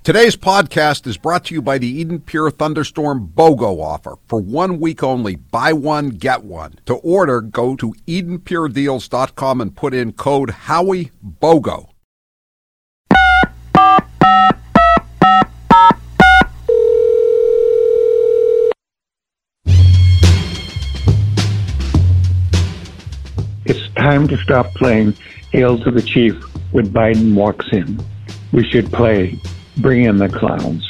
Today's podcast is brought to you by the Eden Pure Thunderstorm BOGO offer. For 1 week only, buy one, get one. To order, go to EdenPureDeals.com and put in code HowieBOGO. It's time to stop playing Hail to the Chief when Biden walks in. We should play Bring in the Clowns.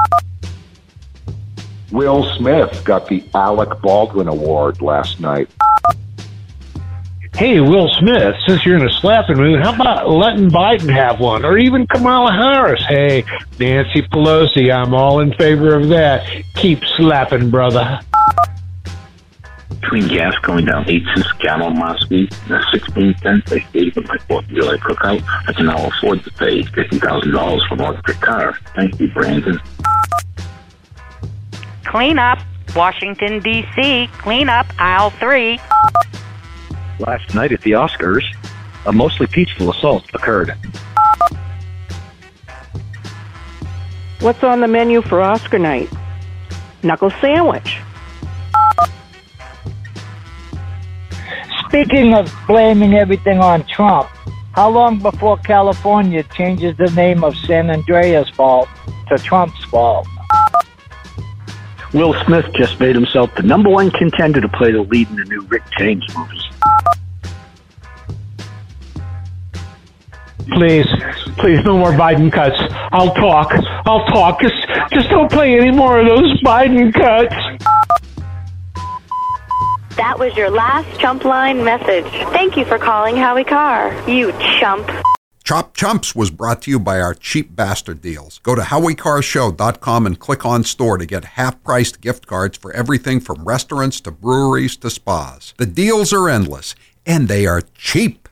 Will Smith got the Alec Baldwin Award last night. Hey, Will Smith, since you're in a slapping mood, how about letting Biden have one? Or even Kamala Harris? Hey, Nancy Pelosi, I'm all in favor of that. Keep slapping, brother. Between gas going down 8 cents a gallon last week and 16 cents I saved with my 4th of July cookout, I can now afford to pay $50,000 for an electric car. Thank you, Brandon. Clean up, Washington, D.C. Clean up, aisle 3. Last night at the Oscars, a mostly peaceful assault occurred. What's on the menu for Oscar night? Knuckle sandwich. Speaking of blaming everything on Trump, how long before California changes the name of San Andreas Fault to Trump's fault? Will Smith just made himself the #1 contender to play the lead in the new Rick James movie. Please, no more Biden cuts. I'll talk. Just don't play any more of those Biden cuts. That was your last Chump Line message. Thank you for calling Howie Carr, you chump. Chop Chumps was brought to you by our cheap bastard deals. Go to HowieCarrShow.com and click on store to get half-priced gift cards for everything from restaurants to breweries to spas. The deals are endless, and they are cheap.